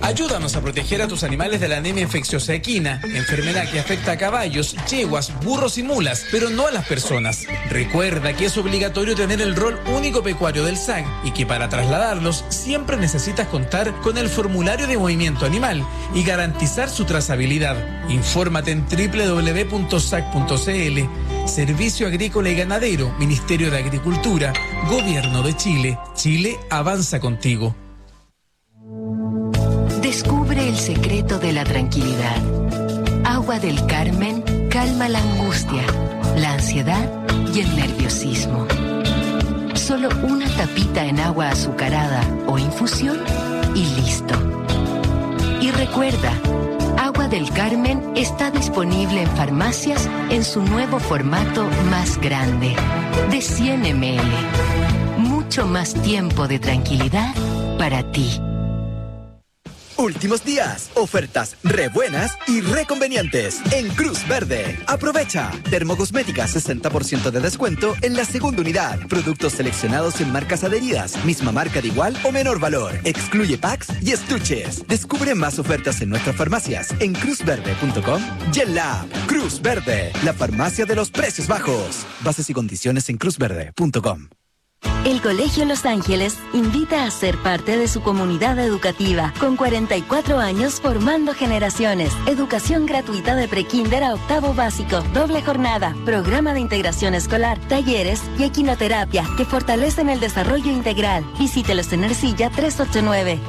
Ayúdanos a proteger a tus animales de la anemia infecciosa equina, enfermedad que afecta a caballos, yeguas, burros y mulas, pero no a las personas. Recuerda que es obligatorio tener el rol único pecuario del SAC y que para trasladarlos siempre necesitas contar con el formulario de movimiento animal y garantizar su trazabilidad. Infórmate en www.sac.cl. Servicio Agrícola y Ganadero, Ministerio de Agricultura, Gobierno de Chile. Chile avanza contigo. Descubre el secreto de la tranquilidad. Agua del Carmen calma la angustia, la ansiedad y el nerviosismo. Solo una tapita en agua azucarada o infusión y listo. Y recuerda, Agua del Carmen está disponible en farmacias en su nuevo formato más grande, de 100 ml. Mucho más tiempo de tranquilidad para ti. Últimos días, ofertas re buenas y re convenientes en Cruz Verde. Aprovecha. Dermocosmética 60% de descuento en la segunda unidad. Productos seleccionados en marcas adheridas, misma marca de igual o menor valor. Excluye packs y estuches. Descubre más ofertas en nuestras farmacias en cruzverde.com y en la app. Cruz Verde, la farmacia de los precios bajos. Bases y condiciones en cruzverde.com. El Colegio Los Ángeles invita a ser parte de su comunidad educativa, con 44 años formando generaciones. Educación gratuita de prekinder a octavo básico, doble jornada, programa de integración escolar, talleres y equinoterapia que fortalecen el desarrollo integral. Visítelos en Ercilla 389.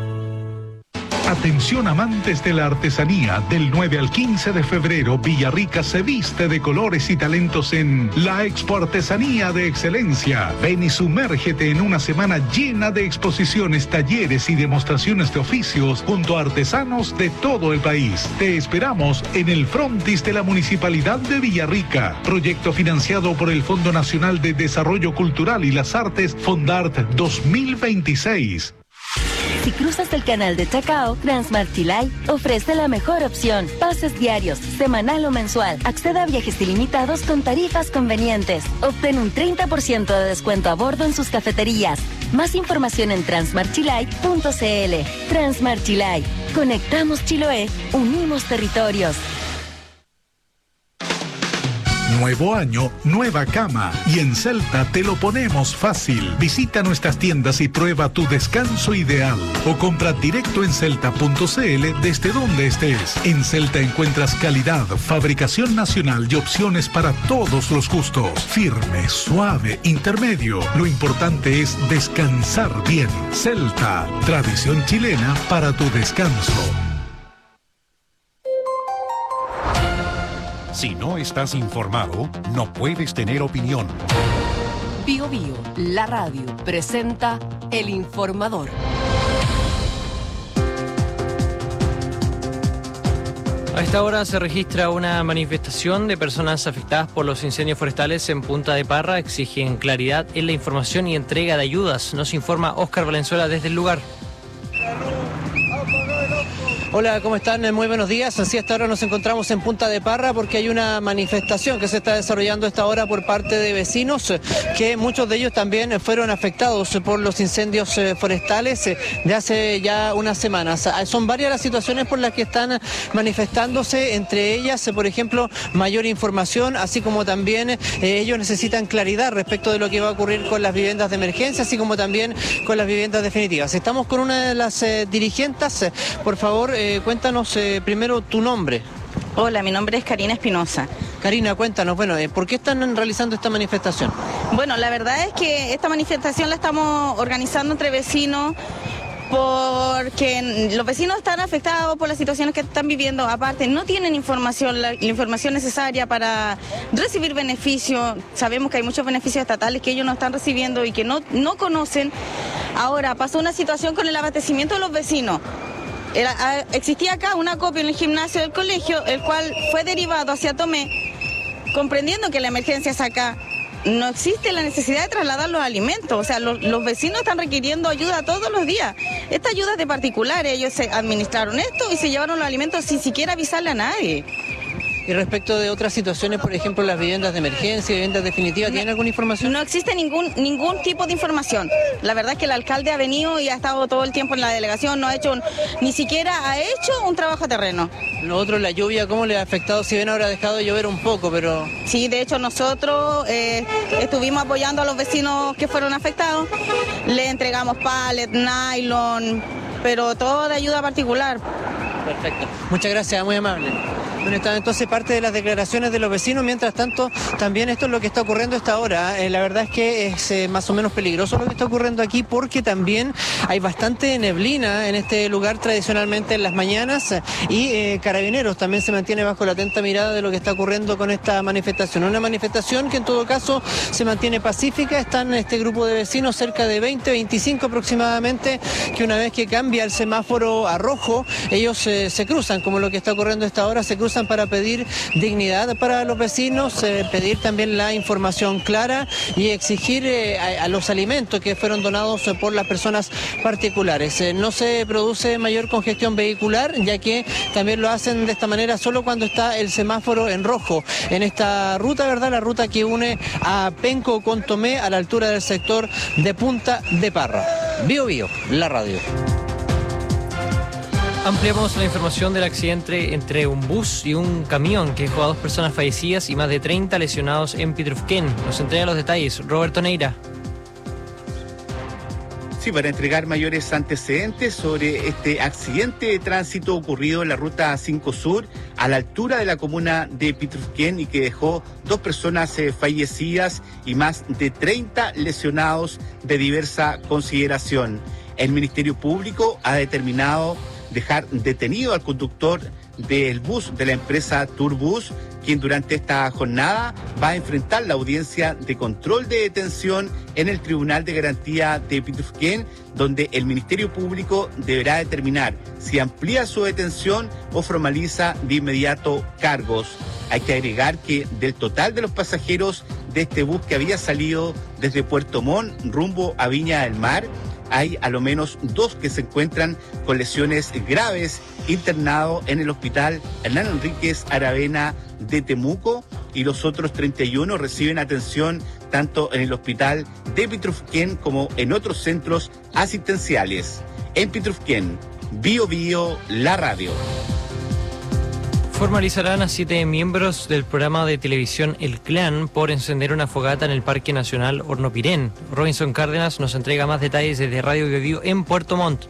Atención amantes de la artesanía, del 9 al 15 de febrero, Villarrica se viste de colores y talentos en la Expo Artesanía de Excelencia. Ven y sumérgete en una semana llena de exposiciones, talleres y demostraciones de oficios junto a artesanos de todo el país. Te esperamos en el frontis de la Municipalidad de Villarrica. Proyecto financiado por el Fondo Nacional de Desarrollo Cultural y las Artes, Fondart 2026. Si cruzas el canal de Chacao, Transmart Chilay ofrece la mejor opción. Pases diarios, semanal o mensual. Acceda a viajes ilimitados con tarifas convenientes. Obtén un 30% de descuento a bordo en sus cafeterías. Más información en transmartchilay.cl. Transmart Chilay. Conectamos Chiloé, unimos territorios. Nuevo año, nueva cama. Y en Celta te lo ponemos fácil. Visita nuestras tiendas y prueba tu descanso ideal. O compra directo en celta.cl desde donde estés. En Celta encuentras calidad, fabricación nacional y opciones para todos los gustos. Firme, suave, intermedio. Lo importante es descansar bien. Celta, tradición chilena para tu descanso. Si no estás informado, no puedes tener opinión. Bio Bio, la radio, presenta El Informador. A esta hora se registra una manifestación de personas afectadas por los incendios forestales en Punta de Parra. Exigen claridad en la información y entrega de ayudas. Nos informa Óscar Valenzuela desde el lugar. Hola, ¿cómo están? Muy buenos días. Así hasta ahora nos encontramos en Punta de Parra porque hay una manifestación que se está desarrollando a esta hora por parte de vecinos, que muchos de ellos también fueron afectados por los incendios forestales de hace ya unas semanas. Son varias las situaciones por las que están manifestándose, entre ellas, por ejemplo, mayor información, así como también ellos necesitan claridad respecto de lo que va a ocurrir con las viviendas de emergencia, así como también con las viviendas definitivas. Estamos con una de las dirigentes. Por favor, cuéntanos primero tu nombre. Hola, mi nombre es Karina Espinosa. Karina, cuéntanos, bueno, ¿por qué están realizando esta manifestación? Bueno, la verdad es que esta manifestación la estamos organizando entre vecinos porque los vecinos están afectados por las situaciones que están viviendo. Aparte, no tienen información, la información necesaria para recibir beneficios. Sabemos que hay muchos beneficios estatales que ellos no están recibiendo y que no conocen. Ahora, pasó una situación con el abastecimiento de los vecinos. Existía acá un acopio en el gimnasio del colegio, el cual fue derivado hacia Tomé, comprendiendo que la emergencia es acá. No existe la necesidad de trasladar los alimentos, o sea, los vecinos están requiriendo ayuda todos los días. Esta ayuda es de particulares, ellos se administraron esto y se llevaron los alimentos sin siquiera avisarle a nadie. Y respecto de otras situaciones, por ejemplo, las viviendas de emergencia, viviendas definitivas, ¿tienen alguna información? No existe ningún tipo de información. La verdad es que el alcalde ha venido y ha estado todo el tiempo en la delegación, ni siquiera ha hecho un trabajo a terreno. Lo otro, la lluvia, ¿cómo le ha afectado? Si bien ahora ha dejado de llover un poco, pero... Sí, de hecho nosotros estuvimos apoyando a los vecinos que fueron afectados. Le entregamos pallet, nylon, pero todo de ayuda particular. Perfecto. Muchas gracias, muy amable. Bueno, está entonces parte de las declaraciones de los vecinos. Mientras tanto, también esto es lo que está ocurriendo a esta hora. La verdad es que es más o menos peligroso lo que está ocurriendo aquí, porque también hay bastante neblina en este lugar tradicionalmente en las mañanas, y Carabineros también se mantiene bajo la atenta mirada de lo que está ocurriendo con esta manifestación. Una manifestación que en todo caso se mantiene pacífica. Están este grupo de vecinos, cerca de 20, 25 aproximadamente, que una vez que cambia el semáforo a rojo, ellos se cruzan, como lo que está ocurriendo a esta hora, se cruzan para pedir dignidad para los vecinos, pedir también la información clara y exigir a los alimentos que fueron donados por las personas particulares. No se produce mayor congestión vehicular, ya que también lo hacen de esta manera solo cuando está el semáforo en rojo. En esta ruta, ¿verdad? La ruta que une a Penco con Tomé a la altura del sector de Punta de Parra. Bio Bio, la radio. Ampliamos la información del accidente entre un bus y un camión que dejó a 2 personas fallecidas y más de 30 lesionados en Pitrufquén. Nos entrega los detalles Roberto Neira. Sí, para entregar mayores antecedentes sobre este accidente de tránsito ocurrido en la ruta 5 Sur a la altura de la comuna de Pitrufquén y que dejó 2 personas fallecidas y más de 30 lesionados de diversa consideración. El Ministerio Público ha determinado dejar detenido al conductor del bus de la empresa Turbus, quien durante esta jornada va a enfrentar la audiencia de control de detención en el Tribunal de Garantía de Pitrufquén, donde el Ministerio Público deberá determinar si amplía su detención o formaliza de inmediato cargos. Hay que agregar que del total de los pasajeros de este bus que había salido desde Puerto Montt rumbo a Viña del Mar, hay a lo menos 2 que se encuentran con lesiones graves internados en el hospital Hernán Enríquez Aravena de Temuco, y los otros 31 reciben atención tanto en el hospital de Pitrufquén como en otros centros asistenciales. En Pitrufquén, Bio Bio, la radio. Formalizarán a 7 miembros del programa de televisión El Clan por encender una fogata en el Parque Nacional Hornopirén. Robinson Cárdenas nos entrega más detalles desde Radio Bio Bio en Puerto Montt.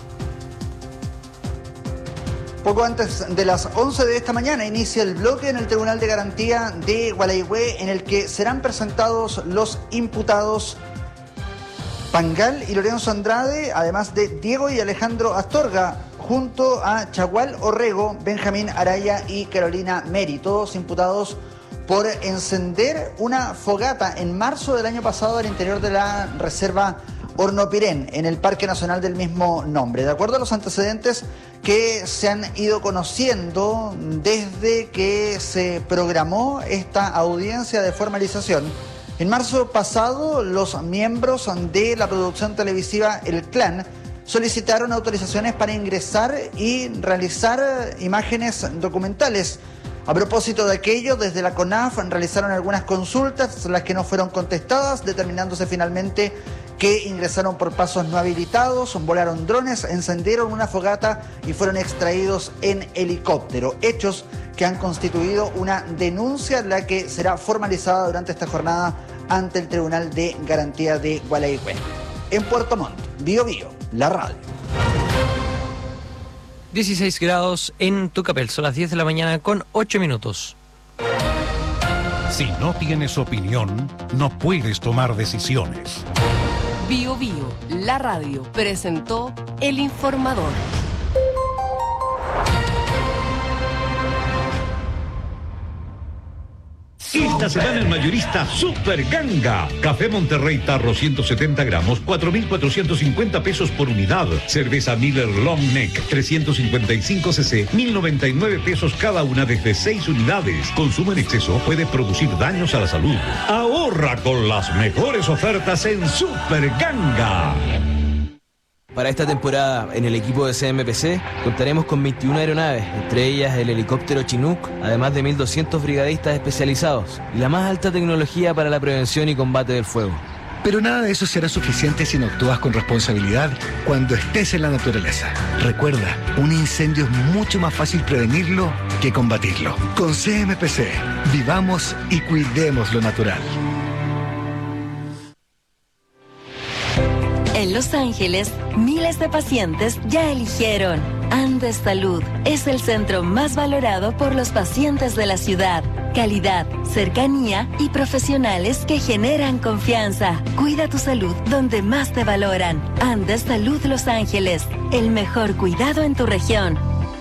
Poco antes de las 11 de esta mañana inicia el bloque en el Tribunal de Garantía de Gualeguay, en el que serán presentados los imputados Pangal y Lorenzo Andrade, además de Diego y Alejandro Astorga, junto a Chagual Orrego, Benjamín Araya y Carolina Meri, todos imputados por encender una fogata en marzo del año pasado al interior de la reserva Hornopirén, en el Parque Nacional del mismo nombre. De acuerdo a los antecedentes que se han ido conociendo desde que se programó esta audiencia de formalización, en marzo pasado los miembros de la producción televisiva El Clan solicitaron autorizaciones para ingresar y realizar imágenes documentales. A propósito de aquello, desde la CONAF realizaron algunas consultas, las que no fueron contestadas, determinándose finalmente que ingresaron por pasos no habilitados, volaron drones, encendieron una fogata y fueron extraídos en helicóptero. Hechos que han constituido una denuncia, la que será formalizada durante esta jornada ante el Tribunal de Garantía de Gualeguay. En Puerto Montt, Bio Bio, la radio. 16 grados en Tucapel, son las 10 de la mañana con 8 minutos. Si no tienes opinión, no puedes tomar decisiones. Bio Bio, la radio, presentó El Informador. Esta semana el mayorista Super Ganga. Café Monterrey Tarro 170 gramos, 4,450 pesos por unidad. Cerveza Miller Long Neck 355 cc, 1,099 pesos cada una desde 6 unidades. Consumo en exceso puede producir daños a la salud. Ahorra con las mejores ofertas en Super Ganga. Para esta temporada, en el equipo de CMPC, contaremos con 21 aeronaves, entre ellas el helicóptero Chinook, además de 1.200 brigadistas especializados y la más alta tecnología para la prevención y combate del fuego. Pero nada de eso será suficiente si no actúas con responsabilidad cuando estés en la naturaleza. Recuerda, un incendio es mucho más fácil prevenirlo que combatirlo. Con CMPC, vivamos y cuidemos lo natural. En Los Ángeles, miles de pacientes ya eligieron Andes Salud. Es el centro más valorado por los pacientes de la ciudad. Calidad, cercanía y profesionales que generan confianza. Cuida tu salud donde más te valoran. Andes Salud Los Ángeles, el mejor cuidado en tu región.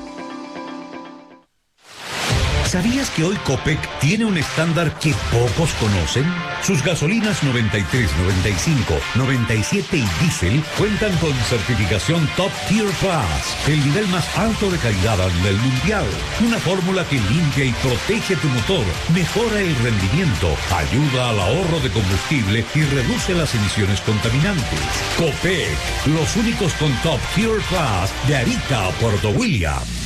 ¿Sabías que hoy Copec tiene un estándar que pocos conocen? Sus gasolinas 93, 95, 97 y diésel cuentan con certificación Top Tier Plus, el nivel más alto de calidad a nivel mundial. Una fórmula que limpia y protege tu motor, mejora el rendimiento, ayuda al ahorro de combustible y reduce las emisiones contaminantes. Copec, los únicos con Top Tier Plus de Arica a Puerto Williams.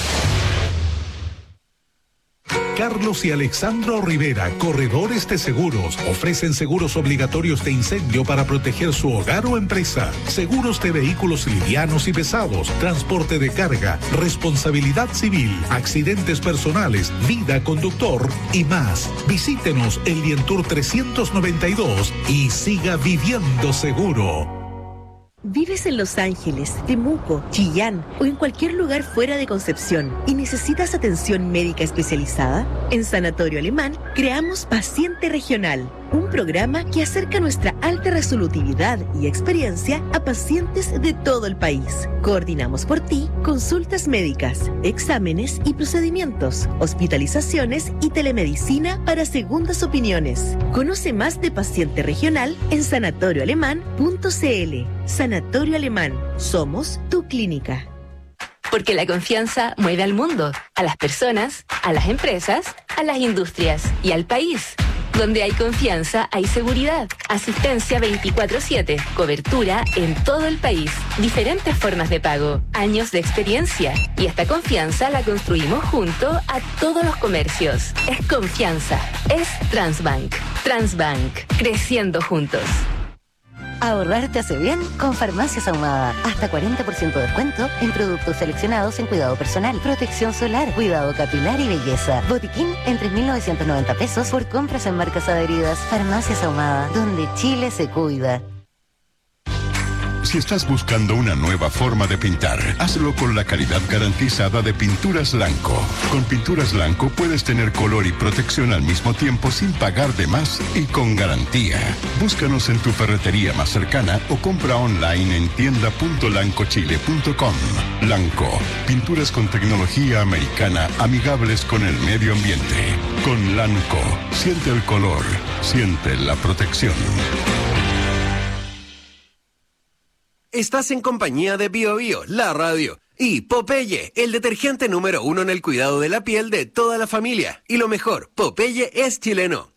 Carlos y Alexandro Rivera, corredores de seguros, ofrecen seguros obligatorios de incendio para proteger su hogar o empresa, seguros de vehículos livianos y pesados, transporte de carga, responsabilidad civil, accidentes personales, vida conductor y más. Visítenos en Lientour 392 y siga viviendo seguro. ¿Vives en Los Ángeles, Temuco, Chillán o en cualquier lugar fuera de Concepción y necesitas atención médica especializada? En Sanatorio Alemán creamos Paciente Regional, un programa que acerca nuestra alta resolutividad y experiencia a pacientes de todo el país. Coordinamos por ti consultas médicas, exámenes y procedimientos, hospitalizaciones y telemedicina para segundas opiniones. Conoce más de Paciente Regional en sanatorioalemán.cl. Sanatorio Alemán, somos tu clínica. Porque la confianza mueve al mundo, a las personas, a las empresas, a las industrias y al país. Donde hay confianza, hay seguridad. Asistencia 24/7. Cobertura en todo el país. Diferentes formas de pago. Años de experiencia. Y esta confianza la construimos junto a todos los comercios. Es confianza. Es Transbank. Transbank. Creciendo juntos. Ahorrar te hace bien con Farmacias Ahumada. Hasta 40% de descuento en productos seleccionados en cuidado personal, protección solar, cuidado capilar y belleza. Botiquín en 3.990 pesos por compras en marcas adheridas. Farmacias Ahumada, donde Chile se cuida. Si estás buscando una nueva forma de pintar, hazlo con la calidad garantizada de Pinturas Lanco. Con Pinturas Lanco puedes tener color y protección al mismo tiempo sin pagar de más y con garantía. Búscanos en tu ferretería más cercana o compra online en tienda.lancochile.com. Lanco, pinturas con tecnología americana amigables con el medio ambiente. Con Lanco, siente el color, siente la protección. Estás en compañía de Bio Bio, la radio, y Popeye, el detergente número 1 en el cuidado de la piel de toda la familia. Y lo mejor, Popeye es chileno.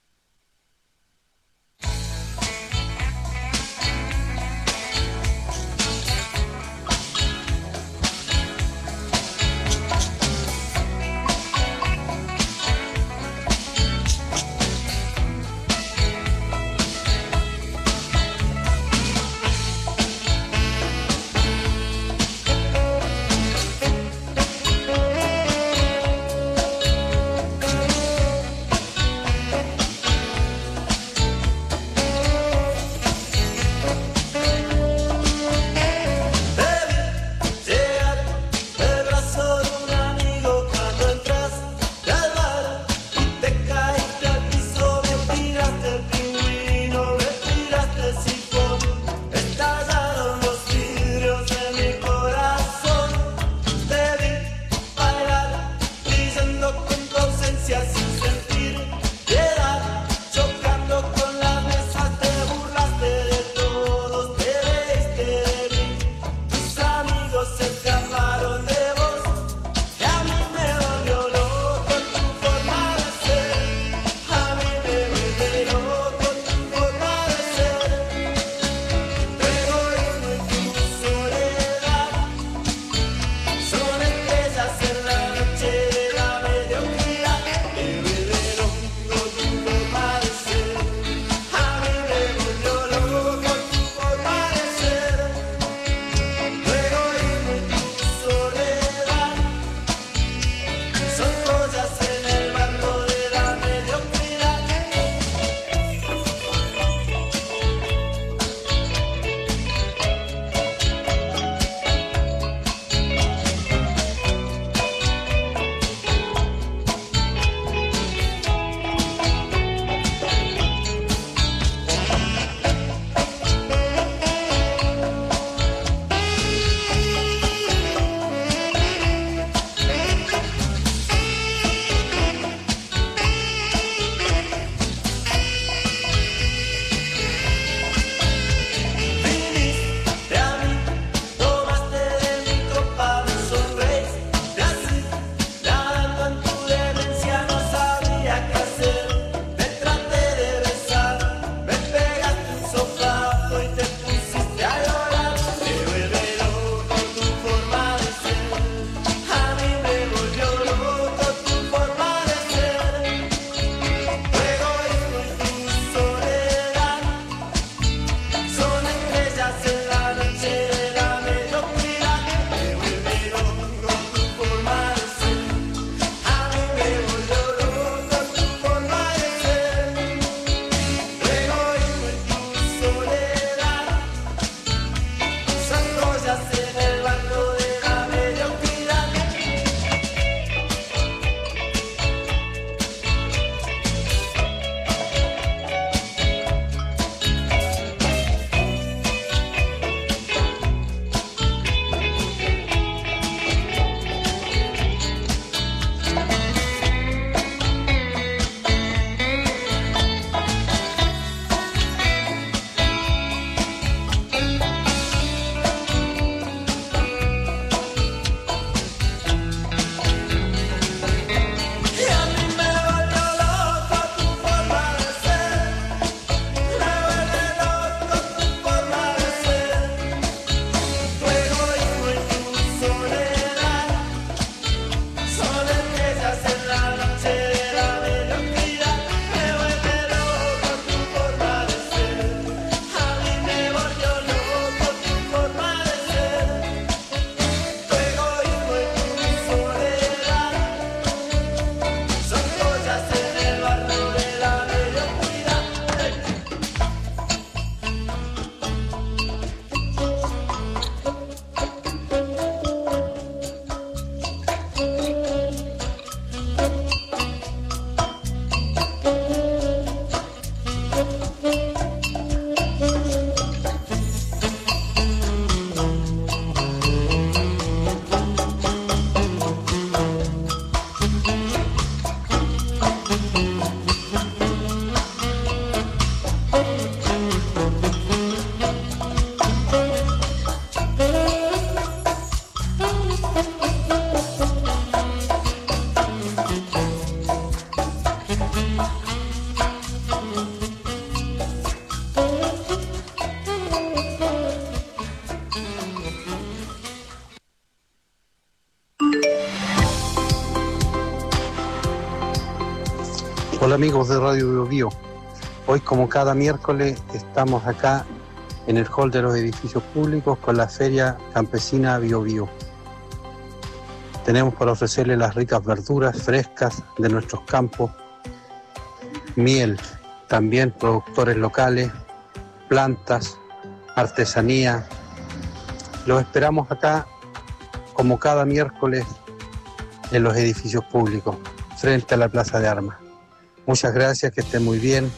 Hola amigos de Radio Bio Bio. Hoy, como cada miércoles, estamos acá en el hall de los edificios públicos con la Feria Campesina Bio Bio. Tenemos para ofrecerle las ricas verduras frescas de nuestros campos, miel, también productores locales, plantas, artesanía. Los esperamos acá, como cada miércoles, en los edificios públicos, frente a la Plaza de Armas. Muchas gracias, que estén muy bien.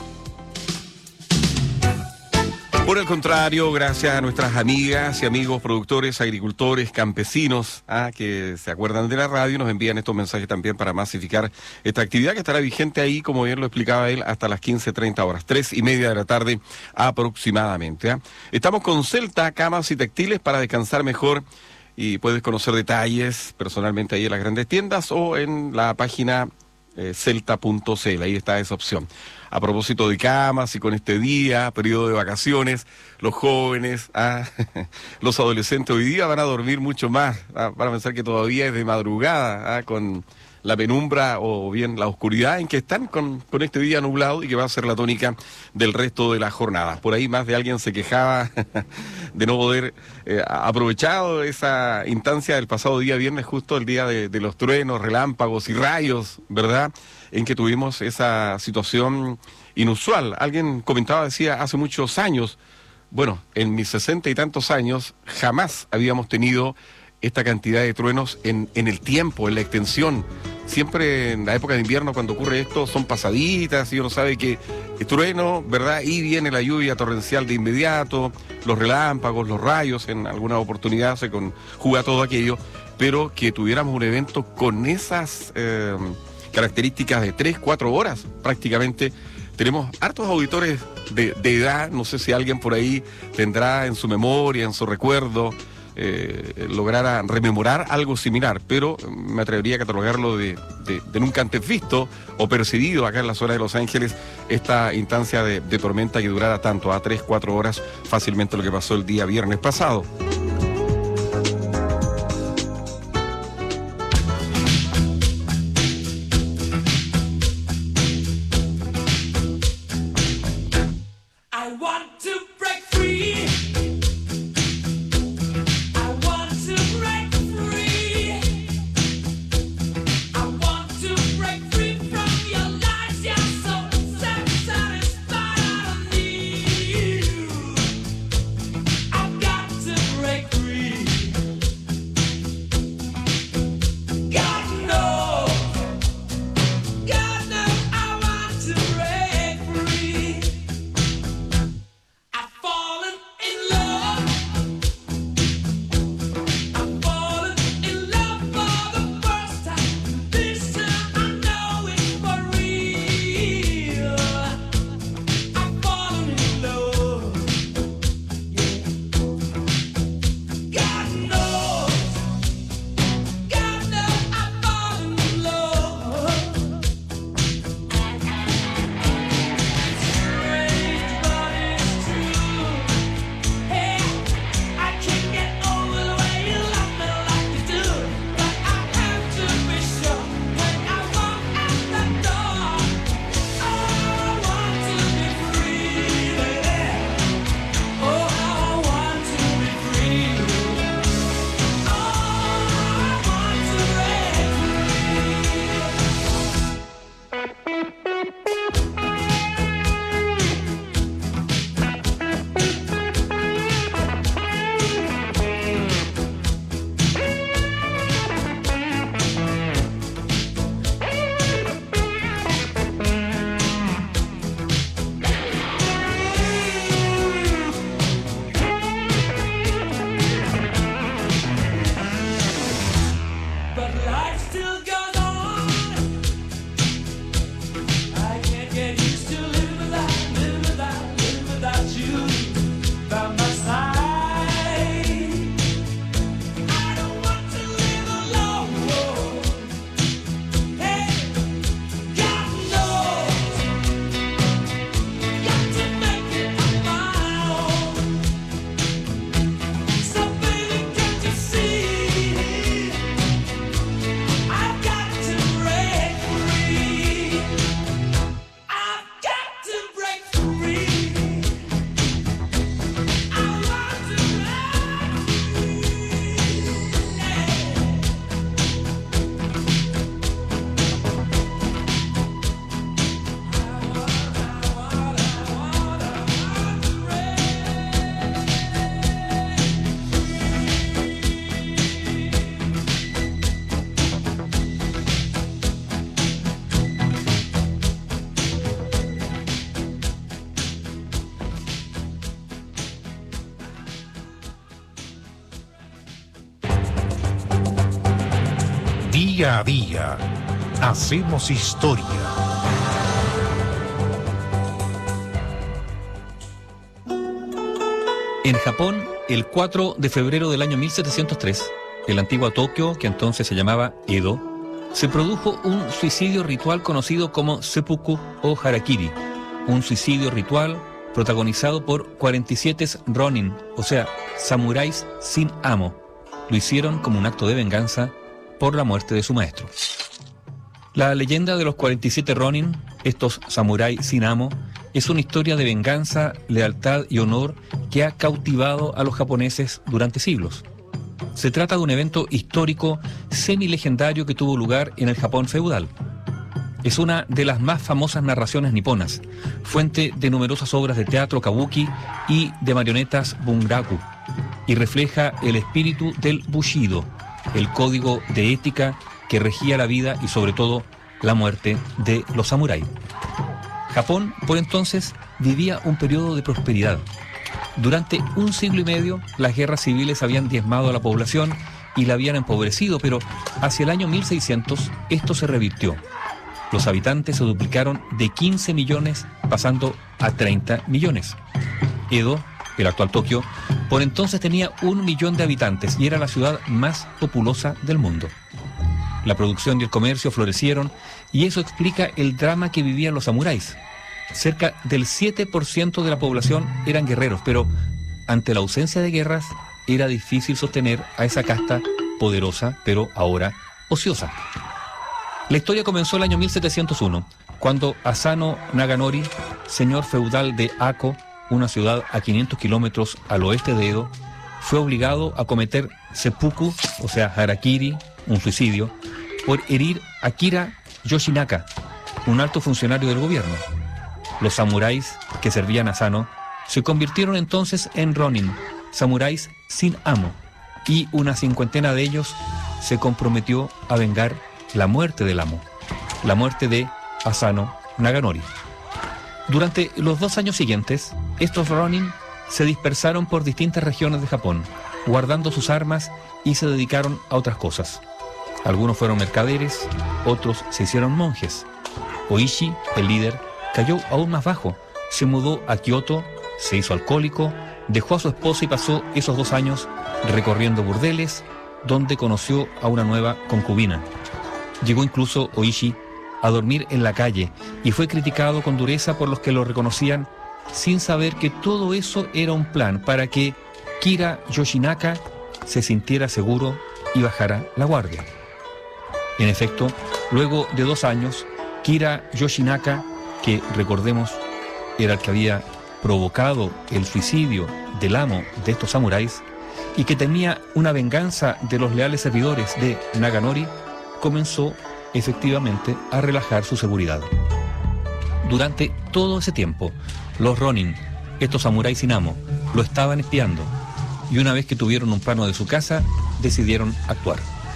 Por el contrario, gracias a nuestras amigas y amigos productores, agricultores, campesinos, que se acuerdan de la radio y nos envían estos mensajes también para masificar esta actividad que estará vigente ahí, como bien lo explicaba él, hasta las 15:30 horas, 3:30 de la tarde aproximadamente. Estamos con Celta, camas y textiles para descansar mejor, y puedes conocer detalles personalmente ahí en las grandes tiendas o en la página celta.cl, ahí está esa opción. A propósito de camas y con este día, periodo de vacaciones, los jóvenes, los adolescentes hoy día van a dormir mucho más, van a pensar que todavía es de madrugada, con la penumbra o bien la oscuridad en que están con este día nublado y que va a ser la tónica del resto de la jornada. Por ahí más de alguien se quejaba de no poder aprovechar esa instancia del pasado día viernes, justo el día de los truenos, relámpagos y rayos, ¿verdad?, en que tuvimos esa situación inusual. Alguien comentaba, decía, hace muchos años, bueno, en mis 60 y tantos años, jamás habíamos tenido esta cantidad de truenos en el tiempo, en la extensión. Siempre en la época de invierno, cuando ocurre esto, son pasaditas y uno sabe que el trueno, ¿verdad? Y viene la lluvia torrencial de inmediato, los relámpagos, los rayos, en alguna oportunidad se conjuga todo aquello, pero que tuviéramos un evento con esas características de 3-4 horas prácticamente. Tenemos hartos auditores de edad, no sé si alguien por ahí tendrá en su memoria, en su recuerdo, lograra rememorar algo similar, pero me atrevería a catalogarlo de nunca antes visto o percibido acá en la zona de Los Ángeles, esta instancia de tormenta que durara tanto, a 3-4 horas, fácilmente lo que pasó el día viernes pasado. Break Día a día, hacemos historia. En Japón, el 4 de febrero del año 1703, en la antigua Tokio, que entonces se llamaba Edo, se produjo un suicidio ritual conocido como seppuku o harakiri, un suicidio ritual protagonizado por 47 ronin, o sea, samuráis sin amo. Lo hicieron como un acto de venganza por la muerte de su maestro. La leyenda de los 47 ronin, estos samuráis sin amo, es una historia de venganza, lealtad y honor que ha cautivado a los japoneses durante siglos. Se trata de un evento histórico semi-legendario que tuvo lugar en el Japón feudal. Es una de las más famosas narraciones niponas, fuente de numerosas obras de teatro kabuki y de marionetas bunraku, y refleja el espíritu del Bushido, el código de ética que regía la vida y sobre todo la muerte de los samuráis. Japón, por entonces, vivía un periodo de prosperidad. Durante un siglo y medio, las guerras civiles habían diezmado a la población y la habían empobrecido, pero hacia el año 1600 esto se revirtió. Los habitantes se duplicaron de 15 millones pasando a 30 millones. Edo, el actual Tokio, por entonces tenía 1 millón de habitantes y era la ciudad más populosa del mundo. La producción y el comercio florecieron y eso explica el drama que vivían los samuráis. Cerca del 7% de la población eran guerreros, pero ante la ausencia de guerras era difícil sostener a esa casta poderosa, pero ahora ociosa. La historia comenzó el año 1701, cuando Asano Naganori, señor feudal de Ako, una ciudad a 500 kilómetros al oeste de Edo, fue obligado a cometer seppuku, o sea, harakiri, un suicidio, por herir a Kira Yoshinaka, un alto funcionario del gobierno. Los samuráis que servían a Asano se convirtieron entonces en ronin, samuráis sin amo, y una cincuentena de ellos se comprometió a vengar la muerte del amo, la muerte de Asano Naganori. Durante los 2 años siguientes, estos ronin se dispersaron por distintas regiones de Japón, guardando sus armas y se dedicaron a otras cosas. Algunos fueron mercaderes, otros se hicieron monjes. Oishi, el líder, cayó aún más bajo, se mudó a Kioto, se hizo alcohólico, dejó a su esposa y pasó esos 2 años recorriendo burdeles, donde conoció a una nueva concubina. Llegó incluso Oishi a dormir en la calle y fue criticado con dureza por los que lo reconocían, sin saber que todo eso era un plan para que Kira Yoshinaka se sintiera seguro y bajara la guardia. En efecto, luego de 2 años, Kira Yoshinaka, que recordemos era el que había provocado el suicidio del amo de estos samuráis y que temía una venganza de los leales servidores de Naganori, comenzó efectivamente a relajar su seguridad. Durante todo ese tiempo, los ronin, estos samuráis sin amo, lo estaban espiando y una vez que tuvieron un plano de su casa, decidieron actuar.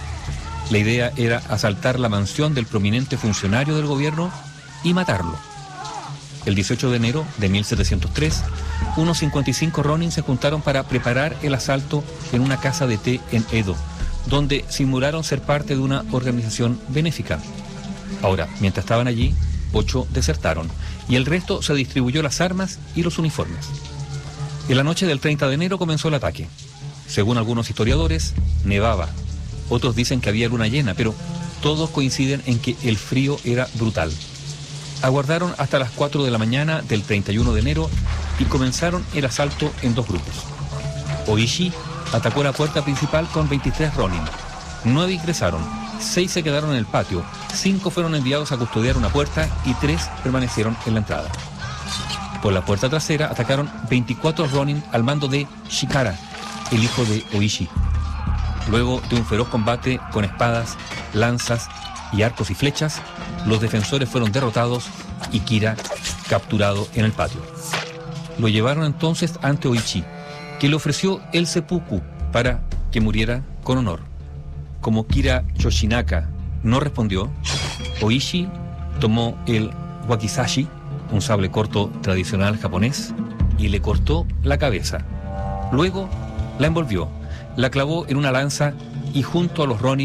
La idea era asaltar la mansión del prominente funcionario del gobierno y matarlo. El 18 de enero de 1703, unos 55 ronin se juntaron para preparar el asalto en una casa de té en Edo, donde simularon ser parte de una organización benéfica. Ahora, mientras estaban allí, 8 desertaron y el resto se distribuyó las armas y los uniformes. En la noche del 30 de enero comenzó el ataque. Según algunos historiadores, nevaba. Otros dicen que había luna llena, pero todos coinciden en que el frío era brutal. Aguardaron hasta las 4 de la mañana del 31 de enero y comenzaron el asalto en 2 grupos. Oishi atacó la puerta principal con 23 ronin. 9 ingresaron, 6 se quedaron en el patio, 5 fueron enviados a custodiar una puerta y 3 permanecieron en la entrada. Por la puerta trasera atacaron 24 ronin al mando de Shikara, el hijo de Oishi. Luego de un feroz combate con espadas, lanzas y arcos y flechas, los defensores fueron derrotados y Kira capturado en el patio. Lo llevaron entonces ante Oishi, que le ofreció el seppuku para que muriera con honor. Como Kira Yoshinaka no respondió, Oishi tomó el wakizashi, un sable corto tradicional japonés, y le cortó la cabeza. Luego la envolvió, la clavó en una lanza y junto a los ronin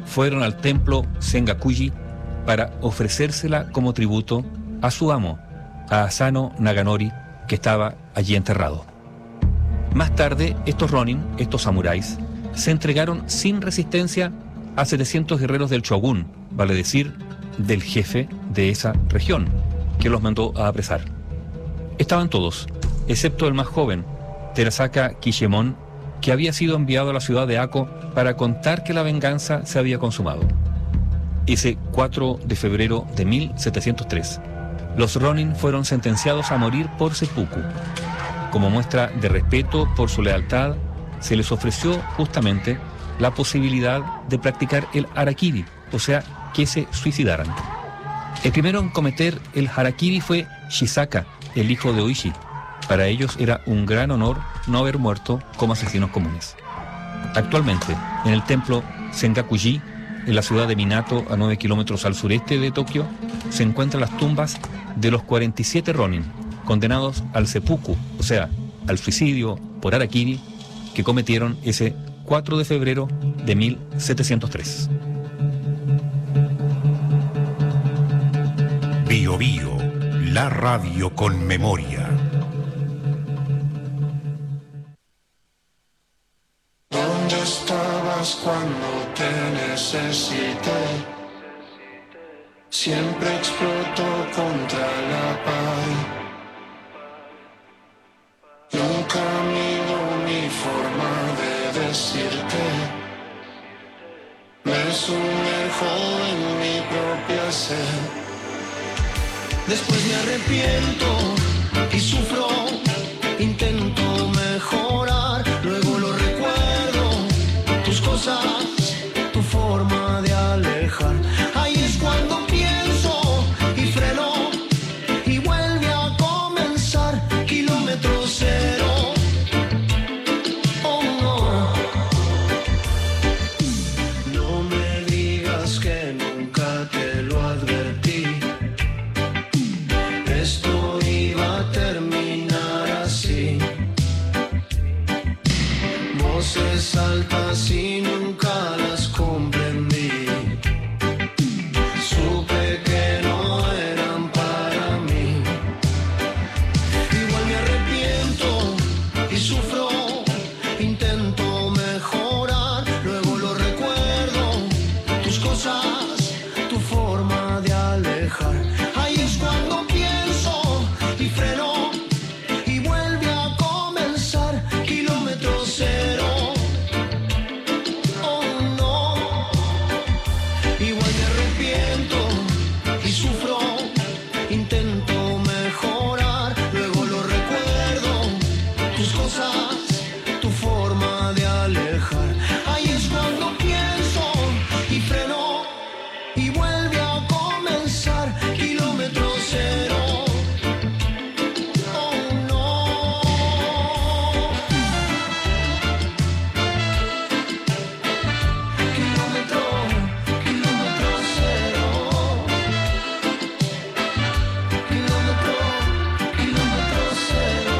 fueron al templo Sengakuji para ofrecérsela como tributo a su amo, a Asano Naganori, que estaba allí enterrado. Más tarde, estos ronin, estos samuráis, se entregaron sin resistencia a 700 guerreros del shogun, vale decir, del jefe de esa región, que los mandó a apresar. Estaban todos, excepto el más joven, Terasaka Kishimon, que había sido enviado a la ciudad de Ako para contar que la venganza se había consumado. Ese 4 de febrero de 1703, los ronin fueron sentenciados a morir por seppuku. Como muestra de respeto por su lealtad, se les ofreció justamente la posibilidad de practicar el harakiri, o sea, que se suicidaran. El primero en cometer el harakiri fue Shisaka, el hijo de Oishi. Para ellos era un gran honor no haber muerto como asesinos comunes. Actualmente, en el templo Sengakuji, en la ciudad de Minato, a 9 kilómetros al sureste de Tokio, se encuentran las tumbas de los 47 ronin, condenados al seppuku, o sea, al suicidio por harakiri, que cometieron ese 4 de febrero de 1703. Bio Bio, la radio con memoria. ¿Dónde estabas cuando te necesité? Siempre explotó contra la pared. Nunca mido mi forma de decirte. Me sumerjo en mi propia sed. Después me arrepiento y sufro. Intento mejorar, luego lo recuerdo. Tus cosas, tu forma de alejar. Ahí es cuando pienso y freno. Y vuelve a comenzar kilómetro cero. Oh no. No me digas que nunca te lo advertí. Esto iba a terminar así. Voces altas y nunca las comprendí. Supe que no eran para mí. Igual me arrepiento y sufro. Intento mejorar, luego lo recuerdo. Tus cosas, tu forma de alejar. Ahí es cuando pienso y freno. Y vuelve a comenzar kilómetro cero. Oh no. Igual me arrepiento y sufro. Intento mejorar, luego lo recuerdo. Tus cosas, tu forma de alejar. Ahí es cuando pienso y freno. Y vuelve a comenzar kilómetro cero. Oh no. Kilómetro cero. Kilómetro cero.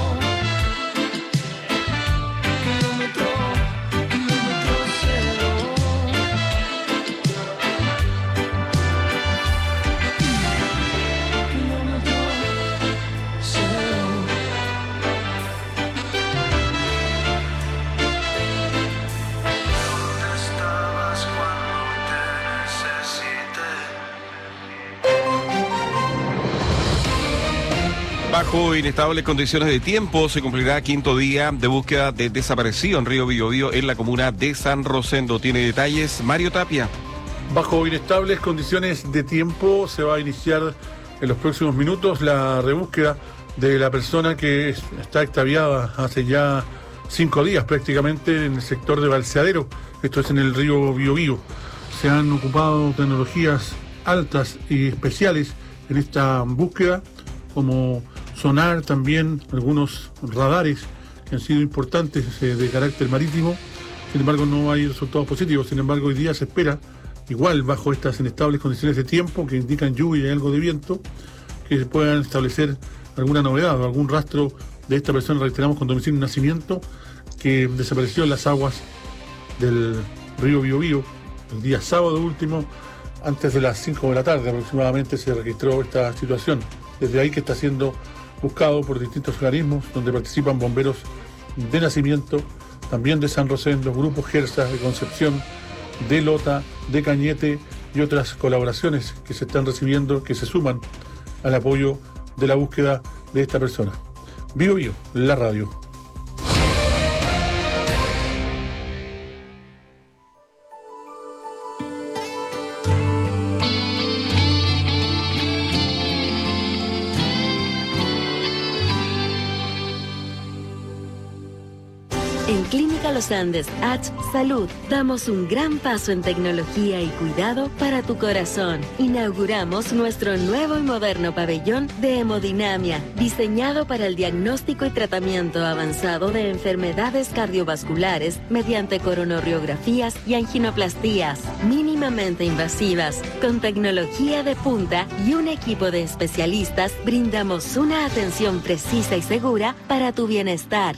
Kilómetro cero. Estabas cuando te necesité. Bajo inestables condiciones de tiempo se cumplirá quinto día de búsqueda de desaparecido en Río Biobío, en la comuna de San Rosendo. Tiene detalles Mario Tapia. Bajo inestables condiciones de tiempo se va a iniciar en los próximos minutos la rebúsqueda de la persona que está extraviada hace ya 5 días prácticamente en el sector de Balseadero. Esto es en el río Biobío. Se han ocupado tecnologías altas y especiales en esta búsqueda, como sonar, también algunos radares que han sido importantes de carácter marítimo. Sin embargo, no hay resultados positivos. Sin embargo, hoy día se espera, igual bajo estas inestables condiciones de tiempo que indican lluvia y algo de viento, que se puedan establecer alguna novedad o algún rastro de esta persona, reiteramos, con domicilio y nacimiento, que desapareció en las aguas del río Biobío El día sábado último, antes de las 5 de la tarde aproximadamente, se registró esta situación. Desde ahí que está siendo buscado por distintos organismos donde participan bomberos de Nacimiento, también de San Rosendo, Grupo Gersa de Concepción, de Lota, de Cañete y otras colaboraciones que se están recibiendo, que se suman al apoyo de la búsqueda de esta persona. Bio Bio, la radio. En Clínica Los Andes, H Salud, damos un gran paso en tecnología y cuidado para tu corazón. Inauguramos nuestro nuevo y moderno pabellón de hemodinamia, diseñado para el diagnóstico y tratamiento avanzado de enfermedades cardiovasculares mediante coronariografías y anginoplastías mínimamente invasivas. Con tecnología de punta y un equipo de especialistas, brindamos una atención precisa y segura para tu bienestar.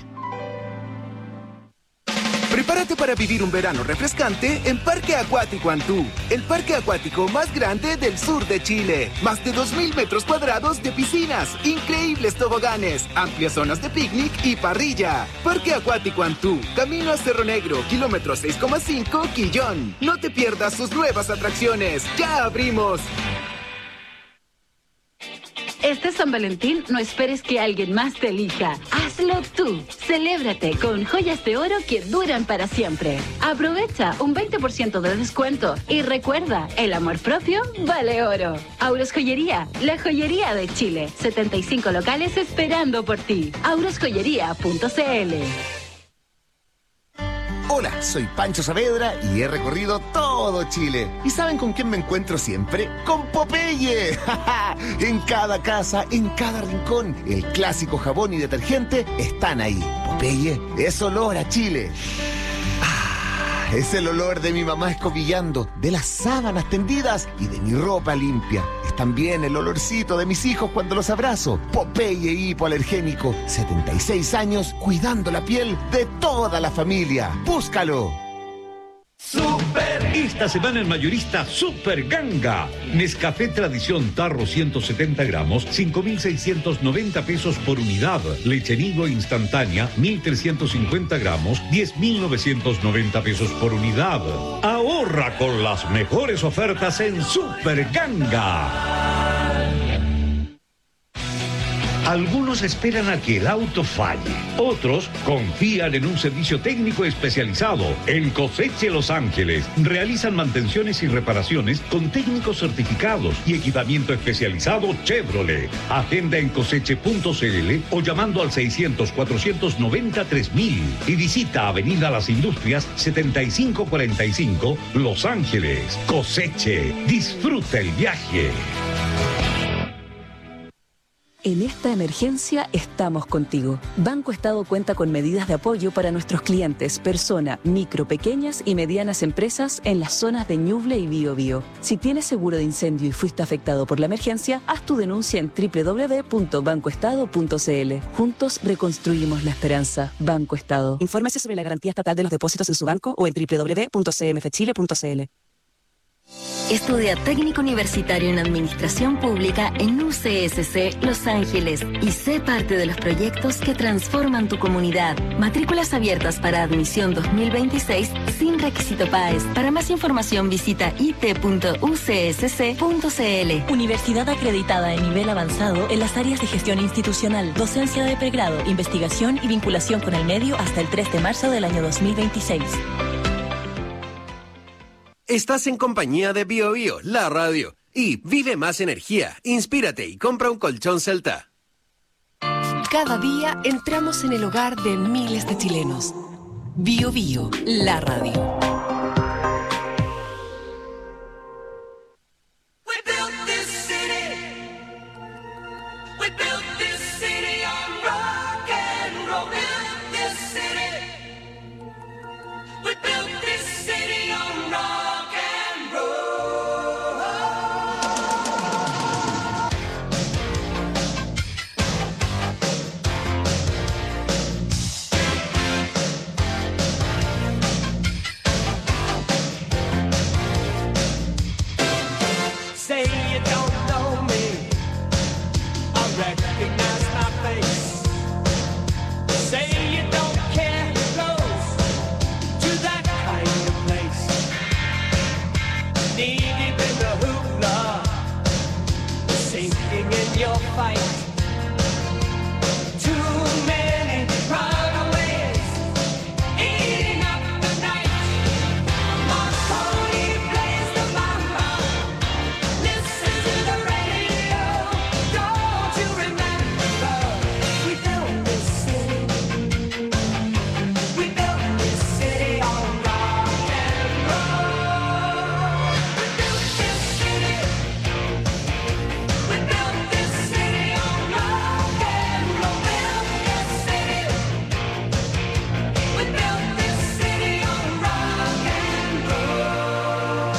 Prepárate para vivir un verano refrescante en Parque Acuático Antú, el parque acuático más grande del sur de Chile. Más de 2.000 metros cuadrados de piscinas, increíbles toboganes, amplias zonas de picnic y parrilla. Parque Acuático Antú, camino a Cerro Negro, kilómetro 6,5, Quillón. No te pierdas sus nuevas atracciones. ¡Ya abrimos! Este San Valentín no esperes que alguien más te elija. Hazlo tú. Celébrate con joyas de oro que duran para siempre. Aprovecha un 20% de descuento y recuerda, el amor propio vale oro. Auros Joyería, la joyería de Chile. 75 locales esperando por ti. aurosjoyería.cl. Hola, soy Pancho Saavedra y he recorrido todo Chile. ¿Y saben con quién me encuentro siempre? ¡Con Popeye! En cada casa, en cada rincón, el clásico jabón y detergente están ahí. Popeye es olor a Chile. Es el olor de mi mamá escobillando, de las sábanas tendidas y de mi ropa limpia. Es también el olorcito de mis hijos cuando los abrazo. Popeye hipoalergénico, 76 años cuidando la piel de toda la familia. ¡Búscalo! ¡Super! Esta semana en mayorista Super Ganga. Nescafé Tradición Tarro 170 gramos, 5.690 pesos por unidad. Leche Nido instantánea, 1.350 gramos, 10.990 pesos por unidad. Ahorra con las mejores ofertas en Super Ganga. Algunos esperan a que el auto falle. Otros confían en un servicio técnico especializado. En Coseche Los Ángeles realizan mantenciones y reparaciones con técnicos certificados y equipamiento especializado Chevrolet. Agenda en coseche.cl o llamando al 600-490-3000 y visita Avenida Las Industrias 7545 Los Ángeles. Coseche, disfruta el viaje. En esta emergencia estamos contigo. Banco Estado cuenta con medidas de apoyo para nuestros clientes, persona, micro, pequeñas y medianas empresas en las zonas de Ñuble y Biobío. Si tienes seguro de incendio y fuiste afectado por la emergencia, haz tu denuncia en www.bancoestado.cl. Juntos reconstruimos la esperanza. Banco Estado. Infórmese sobre la garantía estatal de los depósitos en su banco o en www.cmfchile.cl. Estudia técnico universitario en Administración Pública en UCSC Los Ángeles y sé parte de los proyectos que transforman tu comunidad. Matrículas abiertas para admisión 2026 sin requisito PAES. Para más información visita it.ucsc.cl. Universidad acreditada de nivel avanzado en las áreas de gestión institucional, docencia de pregrado, investigación y vinculación con el medio hasta el 3 de marzo del año 2026. Estás en compañía de Bio Bio, la radio. Y vive más energía, inspírate y compra un colchón Celta. Cada día entramos en el hogar de miles de chilenos. Bio Bio, la radio. knee deep in the hoopla, sinking in your fight. Too many runaways eating up the night. Marconi plays the mama. Listen to the radio. Don't you remember we built this city? We built this city on rock and roll. We built this city. We built this city on rock and roll. Built this city. We built this city on rock and roll.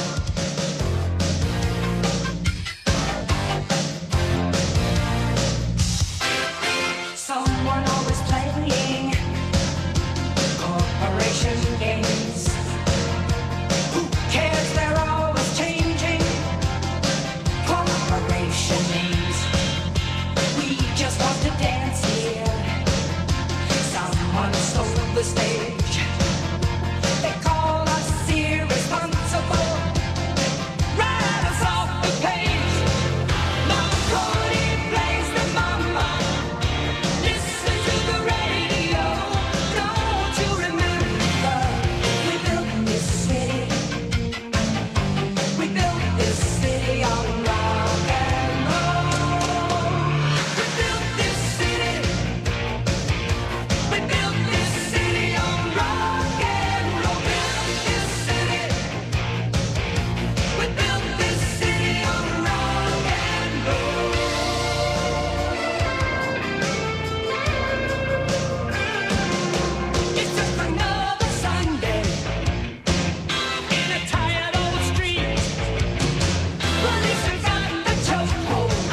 Someone always playing corporation games. Who cares? They're always changing corporation names. We just want to dance here. Someone stole the stage. They call us irresponsible. Write us off the page. Marconi plays the mama. Listen to the radio. Don't you remember we built this city? We built this city on rock and roll. We built this city. We built this city on rock and roll. Built this city. We built this city on rock and roll. It's just another Sunday in a tired old street. Police have got the chokehold.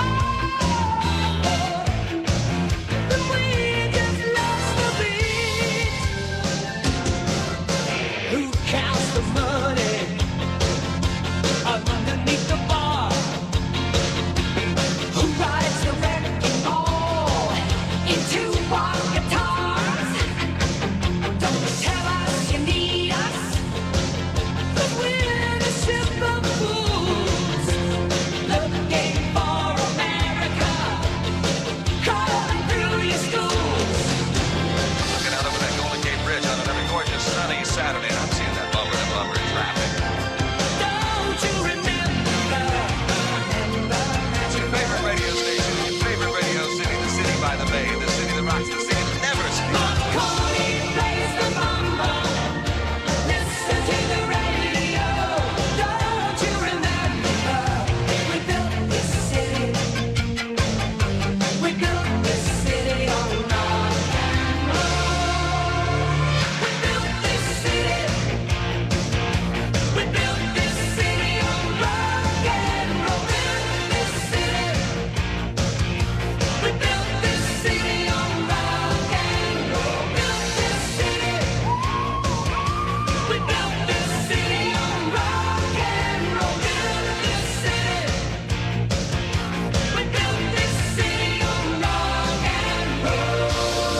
And we just lost the beat. Who counts the money underneath the bar? Who rides the wrecking ball into our guitars? Don't tell us you need us, 'cause we're the ship of fools, looking for America, crawling through your schools. Looking out over that Golden Gate Bridge on another gorgeous sunny Saturday, and I'm seeing that bumper to bumper traffic. Don't you remember? It's your favorite radio station, your favorite radio city, the city by the bay, the city that rocks, the city that never sleeps. Marconi plays the mama. Listen to the radio. Don't you remember? We built this city. We built this city on rock and roll. We built this city. We built this city on rock and roll. Built this city. We built this city on rock and roll. Built this city. We built this city on rock and roll. Built this city. We built this city on rock and roll.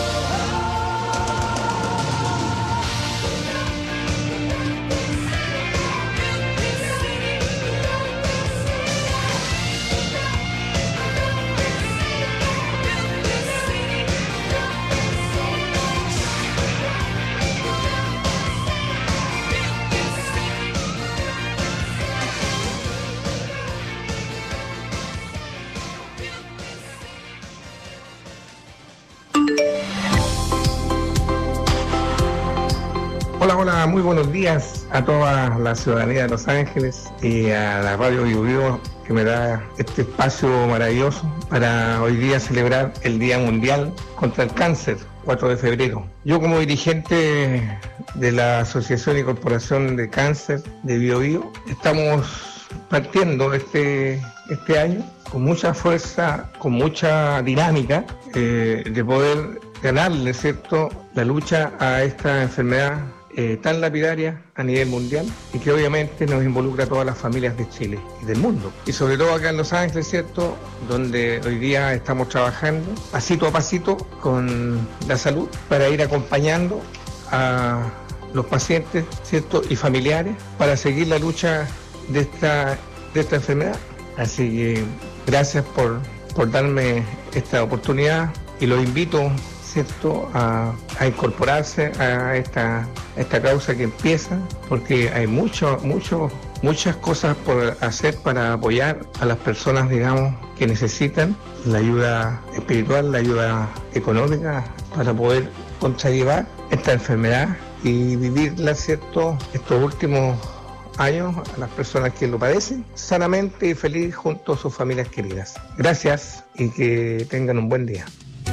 Hola, hola, muy buenos días a toda la ciudadanía de Los Ángeles y a la radio Bio Bio, que me da este espacio maravilloso para hoy día celebrar el Día Mundial contra el Cáncer, 4 de febrero. Yo, como dirigente de la Asociación y Corporación de Cáncer de Bio Bio, estamos partiendo este año con mucha fuerza, con mucha dinámica, de poder ganarle, ¿cierto?, la lucha a esta enfermedad tan lapidaria a nivel mundial y que obviamente nos involucra a todas las familias de Chile y del mundo. Y sobre todo acá en Los Ángeles, ¿cierto?, donde hoy día estamos trabajando pasito a pasito con la salud para ir acompañando a los pacientes, ¿cierto?, y familiares para seguir la lucha de esta enfermedad. Así que gracias por darme esta oportunidad y los invito, ¿cierto?, a incorporarse a esta causa que empieza, porque hay muchas cosas por hacer para apoyar a las personas, digamos, que necesitan la ayuda espiritual, la ayuda económica, para poder contrarrestar esta enfermedad y vivirla, ¿cierto?, estos últimos años a las personas que lo padecen sanamente y feliz junto a sus familias queridas. Gracias y que tengan un buen día.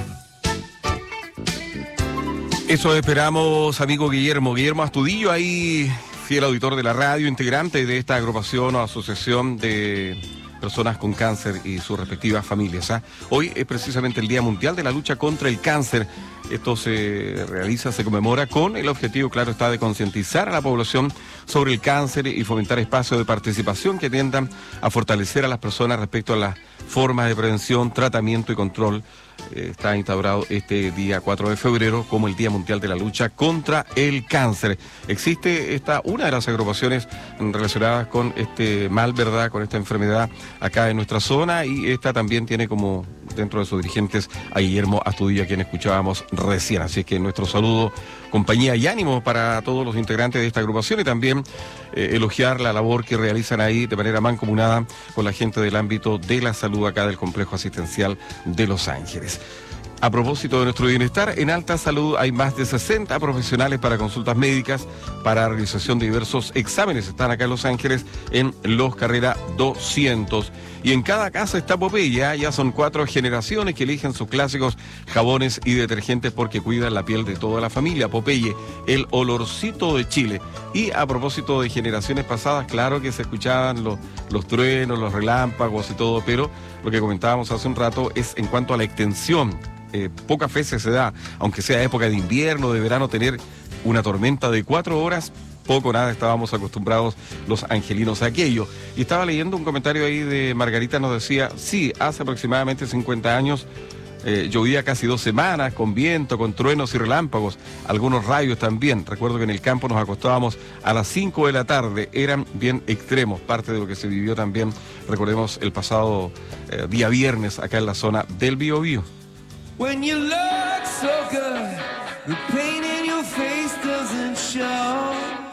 Eso esperamos, amigo Guillermo Astudillo, ahí fiel auditor de la radio, integrante de esta agrupación o asociación de personas con cáncer y sus respectivas familias. Hoy es precisamente el Día Mundial de la Lucha contra el Cáncer. Esto se conmemora con el objetivo, claro está, de concientizar a la población sobre el cáncer y fomentar espacios de participación que tiendan a fortalecer a las personas respecto a las formas de prevención, tratamiento y control. Está instaurado este día 4 de febrero como el Día Mundial de la Lucha contra el Cáncer. Existe una de las agrupaciones relacionadas con este mal, ¿verdad?, con esta enfermedad acá en nuestra zona, y esta también tiene como dentro de sus dirigentes a Guillermo Astudillo, a quien escuchábamos recién. Así es que nuestro saludo, compañía y ánimo para todos los integrantes de esta agrupación, y también elogiar la labor que realizan ahí de manera mancomunada con la gente del ámbito de la salud acá del Complejo Asistencial de Los Ángeles. A propósito de nuestro bienestar, en Alta Salud hay más de 60 profesionales para consultas médicas, para realización de diversos exámenes. Están acá en Los Ángeles en Los Carrera 200. Y en cada casa está Popeye. Ya son 4 generaciones que eligen sus clásicos jabones y detergentes porque cuidan la piel de toda la familia. Popeye, el olorcito de Chile. Y a propósito de generaciones pasadas, claro que se escuchaban los truenos, los relámpagos y todo, pero lo que comentábamos hace un rato es en cuanto a la extensión. Pocas veces se da, aunque sea época de invierno, de verano, tener una tormenta de 4 horas, poco o nada estábamos acostumbrados los angelinos a aquello. Y estaba leyendo un comentario ahí de Margarita, nos decía, sí, hace aproximadamente 50 años llovía casi 2 semanas, con viento, con truenos y relámpagos, algunos rayos también. Recuerdo que en el campo nos acostábamos a las 5 de la tarde, eran bien extremos, parte de lo que se vivió también, recordemos, el pasado día viernes acá en la zona del Biobío. When you look so good, the pain in your face doesn't show.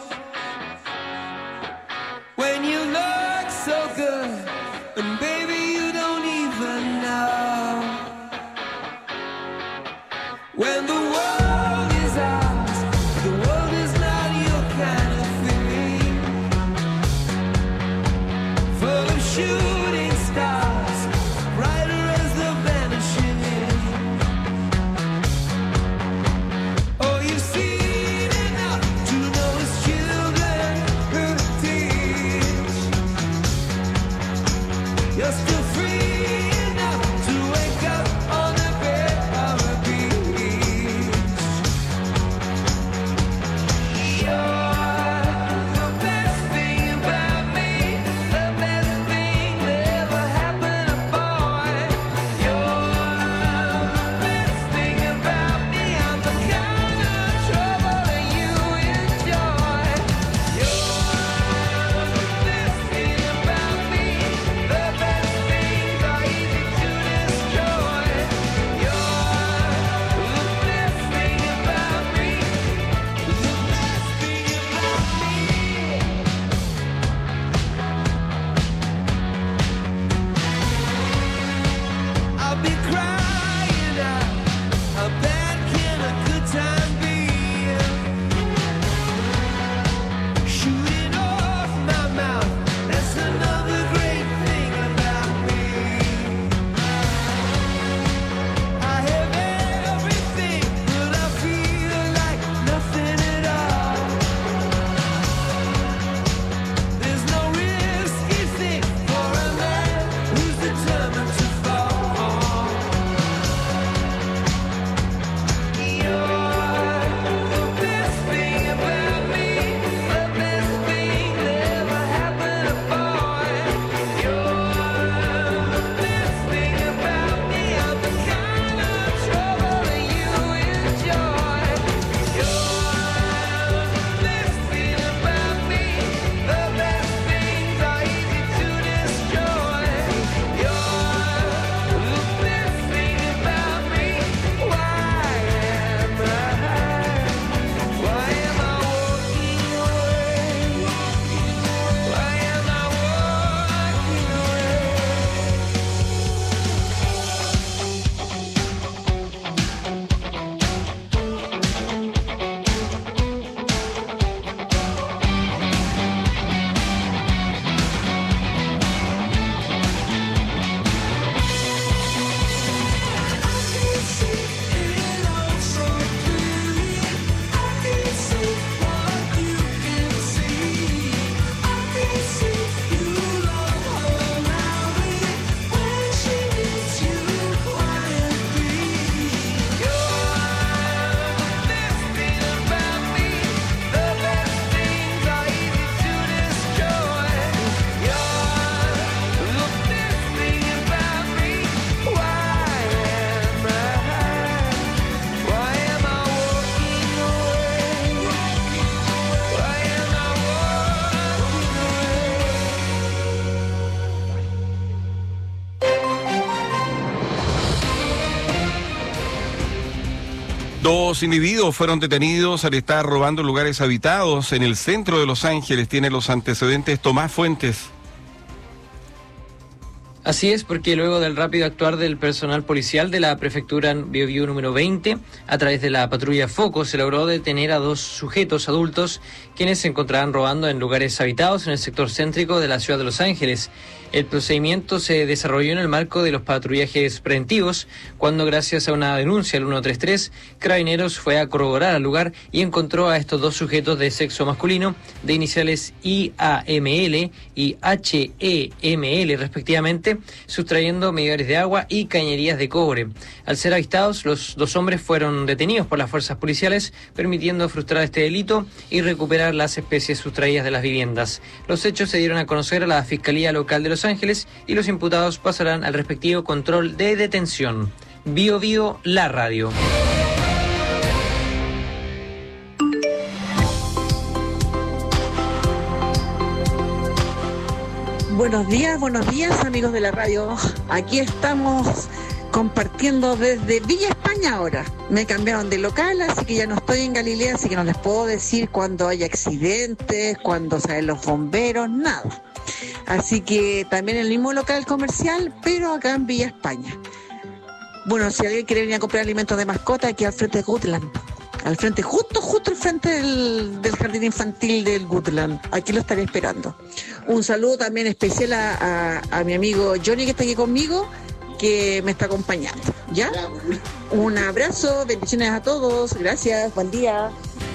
When you look so good, and baby you don't even know. When the world is ours, the world is not your kind of thing. Full of shooting stars, brighter as the vanishing. You're still free enough to wake up on the bed of a beach. You're the best thing about me, the best thing that ever happened to boy. You're the best thing about me, I'm the kind of trouble that you enjoy. You're the best thing about me, the best thing. Dos individuos fueron detenidos al estar robando lugares habitados en el centro de Los Ángeles. Tiene los antecedentes Tomás Fuentes. Así es, porque luego del rápido actuar del personal policial de la prefectura Bío Bío número 20, a través de la patrulla Foco, se logró detener a dos sujetos adultos quienes se encontraban robando en lugares habitados en el sector céntrico de la ciudad de Los Ángeles. El procedimiento se desarrolló en el marco de los patrullajes preventivos, cuando gracias a una denuncia al 133, Carabineros fue a corroborar al lugar y encontró a estos dos sujetos de sexo masculino, de iniciales IAML y HEML respectivamente, sustrayendo medidores de agua y cañerías de cobre. Al ser avistados, los dos hombres fueron detenidos por las fuerzas policiales, permitiendo frustrar este delito y recuperar las especies sustraídas de las viviendas. Los hechos se dieron a conocer a la Fiscalía Local de Los Ángeles y los imputados pasarán al respectivo control de detención. Bío Bío, la radio. Buenos días amigos de la radio. Aquí estamos compartiendo desde Villa España ahora. Me cambiaron de local, así que ya no estoy en Galilea, así que no les puedo decir cuando hay accidentes, cuando salen los bomberos, nada. Así que también en el mismo local comercial, pero acá en Villa España. Bueno, si alguien quiere venir a comprar alimentos de mascota, aquí al frente de Goodland. Al frente, justo al frente del jardín infantil del Goodland. Aquí lo estaré esperando. Un saludo también especial a mi amigo Johnny, que está aquí conmigo, que me está acompañando. ¿Ya? Un abrazo, bendiciones a todos. Gracias, buen día.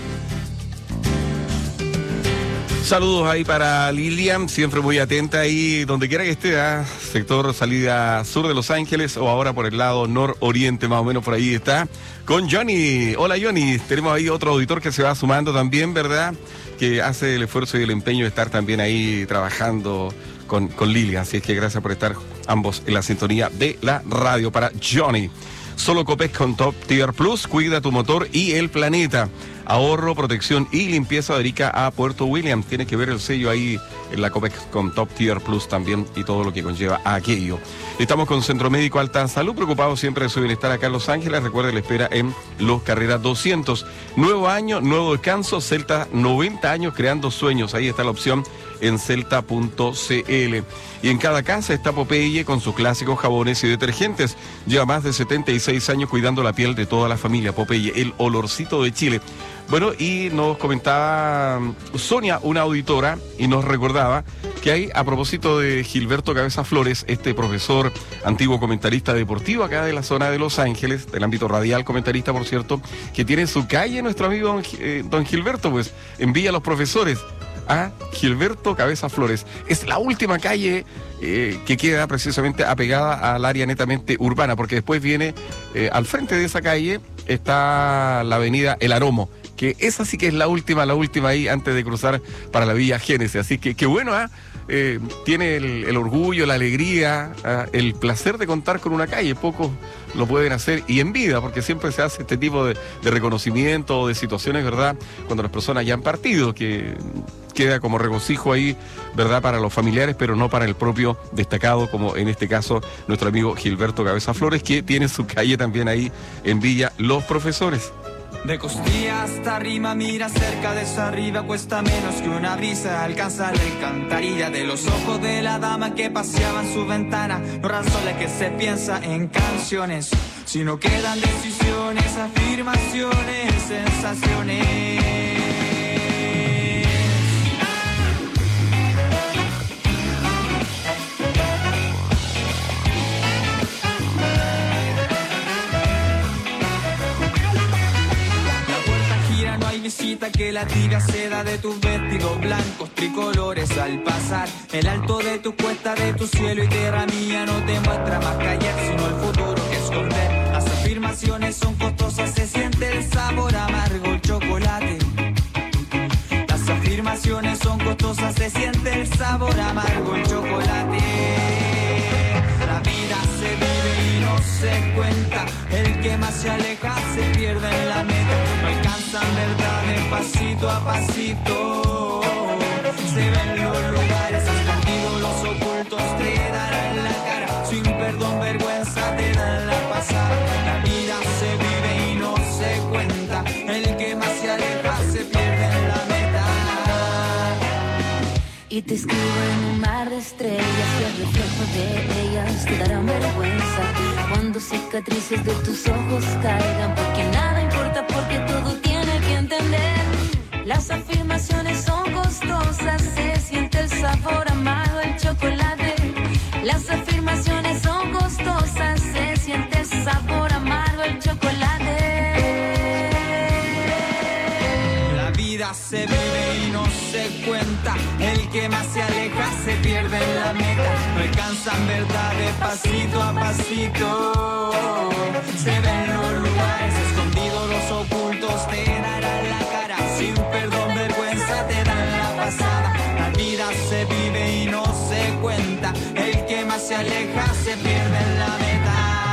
Saludos ahí para Lilian, siempre muy atenta ahí donde quiera que esté, sector salida sur de Los Ángeles o ahora por el lado nororiente, más o menos por ahí está, con Johnny. Hola Johnny, tenemos ahí otro auditor que se va sumando también, ¿verdad? Que hace el esfuerzo y el empeño de estar también ahí trabajando con Lilian, así es que gracias por estar ambos en la sintonía de la radio. Para Johnny, solo Copec con Top Tier Plus, cuida tu motor y el planeta. Ahorro, protección y limpieza de Arica a Puerto William. Tiene que ver el sello ahí en la Copec con Top Tier Plus también y todo lo que conlleva aquello. Estamos con Centro Médico Alta Salud, preocupados siempre de su bienestar acá en Los Ángeles. Recuerde, la espera en Los Carreras 200. Nuevo año, nuevo descanso. Celta, 90 años creando sueños. Ahí está la opción en celta.cl. Y en cada casa está Popeye con sus clásicos jabones y detergentes. Lleva más de 76 años cuidando la piel de toda la familia. Popeye, el olorcito de Chile. Bueno, y nos comentaba Sonia, una auditora, y nos recordaba que hay, a propósito de Gilberto Cabeza Flores, este profesor, antiguo comentarista deportivo acá de la zona de Los Ángeles, del ámbito radial, comentarista, por cierto, que tiene su calle, nuestro amigo don Gilberto, pues, en Villa Los Profesores, a Gilberto Cabeza Flores. Es la última calle que queda precisamente apegada al área netamente urbana, porque después viene, al frente de esa calle, está la avenida El Aromo, que esa sí que es la última ahí antes de cruzar para la Villa Génesis. Así que qué bueno, tiene el orgullo, la alegría, el placer de contar con una calle. Pocos lo pueden hacer y en vida, porque siempre se hace este tipo de reconocimiento o de situaciones, ¿verdad? Cuando las personas ya han partido, que queda como regocijo ahí, ¿verdad? Para los familiares, pero no para el propio destacado, como en este caso nuestro amigo Gilberto Cabeza Flores, que tiene su calle también ahí en Villa Los Profesores. De costilla hasta arriba, mira cerca de eso arriba, cuesta menos que una brisa alcanzar la alcantarilla de los ojos de la dama que paseaba en su ventana. No razones que se piensa en canciones, sino quedan decisiones, afirmaciones, sensaciones. Visita que la tira seda de tus vestidos blancos tricolores al pasar. El alto de tu cuesta, de tu cielo y tierra mía no te muestra más que ayer, sino el futuro que esconder. Las afirmaciones son costosas, se siente el sabor amargo, el chocolate. Las afirmaciones son costosas, se siente el sabor amargo, el chocolate. La vida se vive y no se cuenta, el que más se aleja se pierde en la meta. No alcanzan verdad de pasito a pasito, se ven los lugares escondidos, los ocultos te darán la cara, sin perdón, vergüenza te dan la pasada. La vida se vive y no se cuenta. Aquí te escribo en un mar de estrellas y el reflejo de ellas te darán vergüenza cuando cicatrices de tus ojos caigan, porque nada importa, porque todo tiene que entender. Las afirmaciones son costosas, se siente el sabor amargo del chocolate. Las afirmaciones son costosas, se siente el sabor amargo del chocolate. La vida se vive y no se cuenta. El que más se aleja se pierde en la meta. No alcanzan verdades pasito a pasito. Se ven los lugares escondidos, los ocultos te darán la cara. Sin perdón, vergüenza te dan la pasada. La vida se vive y no se cuenta. El que más se aleja se pierde en la meta.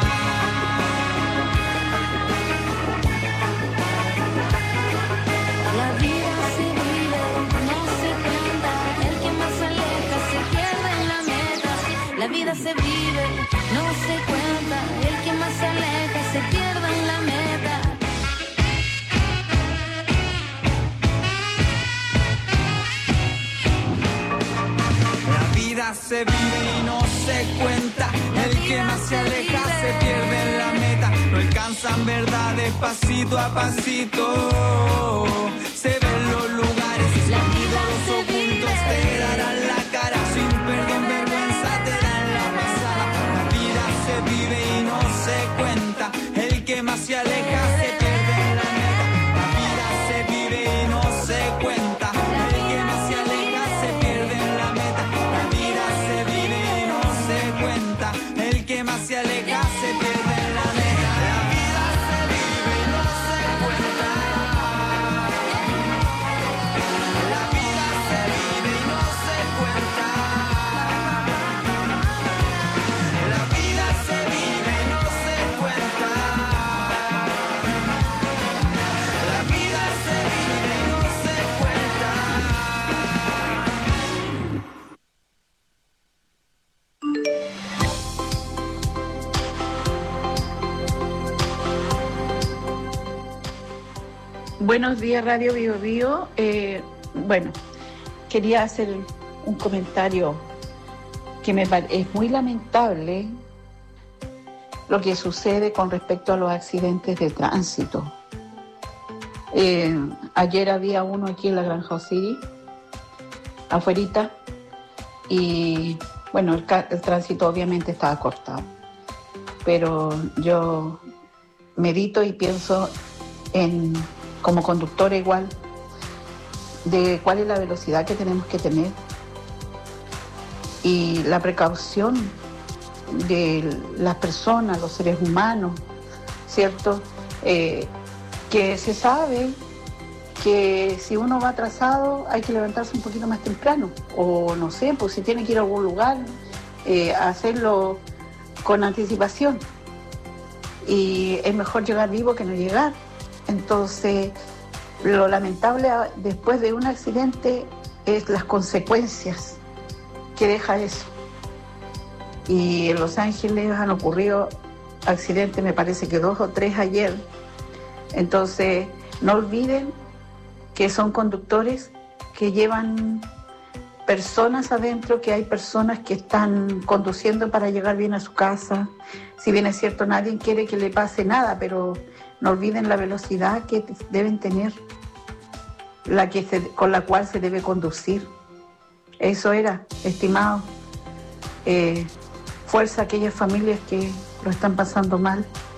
La vida se vive, no se cuenta. El que más se aleja se pierde en la meta. La vida se vive, no se cuenta. El que más se aleja se pierde en la meta. La vida se vive y no se cuenta. El que más se aleja se pierde en la meta. No alcanzan verdades pasito a pasito. Se ven los lugares escondidos, los ocultos te darán la cara. Sin perdón, vergüenza te dan la pasada. La vida se vive y no se cuenta. El que más se aleja se pierde en la meta. La vida se vive y no se cuenta. El que más se aleja se pierde en la meta. La vida se vive y no se cuenta. El que más se aleja se pierde en la meta. La vida se vive y no se cuenta. La vida se vive y no se cuenta. La vida se vive y no se cuenta. La vida se vive y no se cuenta. Buenos días, Radio Bio Bio. Bueno, quería hacer un comentario que es muy lamentable lo que sucede con respecto a los accidentes de tránsito. Ayer había uno aquí en la Granja City, afuerita, y bueno, el tránsito obviamente estaba cortado. Pero yo medito y pienso como conductora igual, de cuál es la velocidad que tenemos que tener y la precaución de las personas, los seres humanos, ¿cierto? Que se sabe que si uno va atrasado hay que levantarse un poquito más temprano, o no sé, pues si tiene que ir a algún lugar, hacerlo con anticipación, y es mejor llegar vivo que no llegar. Entonces, lo lamentable después de un accidente es las consecuencias que deja eso. Y en Los Ángeles han ocurrido accidentes, me parece que 2 o 3 ayer. Entonces, no olviden que son conductores que llevan personas adentro, que hay personas que están conduciendo para llegar bien a su casa. Si bien es cierto, nadie quiere que le pase nada, pero no olviden la velocidad que deben tener, con la cual se debe conducir. Eso era, estimado. Fuerza a aquellas familias que lo están pasando mal.